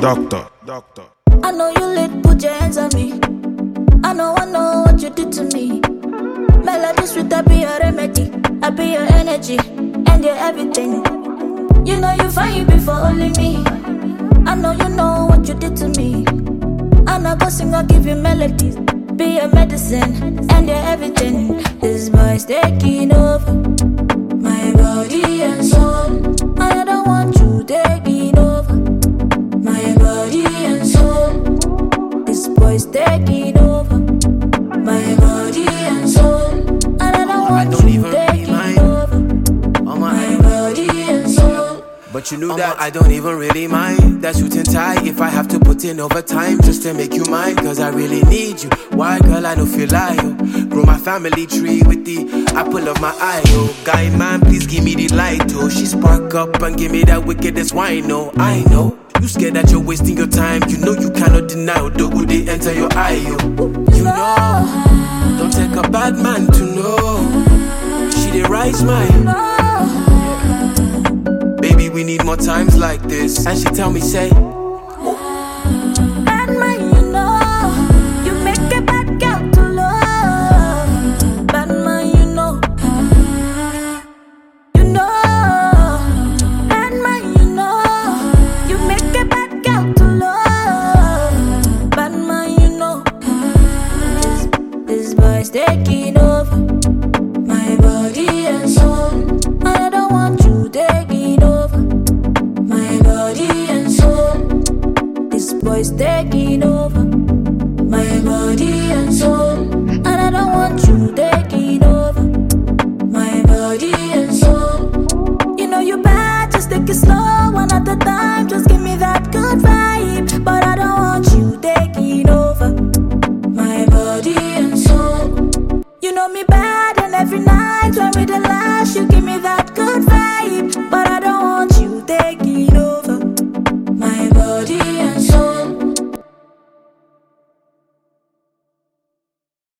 Doctor. I know you lit, put your hands on me. I know what you did to me. Melody sweet, I be your remedy. I be your energy, and your everything. You know you find before only me. I know you know what you did to me. And I go sing, I'll give you melodies. Be your medicine, and your everything. This boy's taking over my body and soul. I don't want you taking over my body and soul. This boy's taking over my body and soul. And I don't want you taking over my body and soul. But you knew that I don't even really mind that suit and tie. If I have to put in overtime just to make you mine, cause I really need you. Why, girl, I don't feel like you. Grow my family tree with the apple of my eye, oh. Guy, man, please give me the light, oh. She spark up and give me that wickedest wine, oh. I know you scared that you're wasting your time. You know you cannot deny the good they enter your eye, oh. You know, don't take a bad man to know. She the right mind. Baby, we need more times like this. And she tell me, say, bad man, you know, you make a bad girl to love. Bad man, you know, bad man, you know, you make a bad girl to love. Bad man, you know, this boy's taking over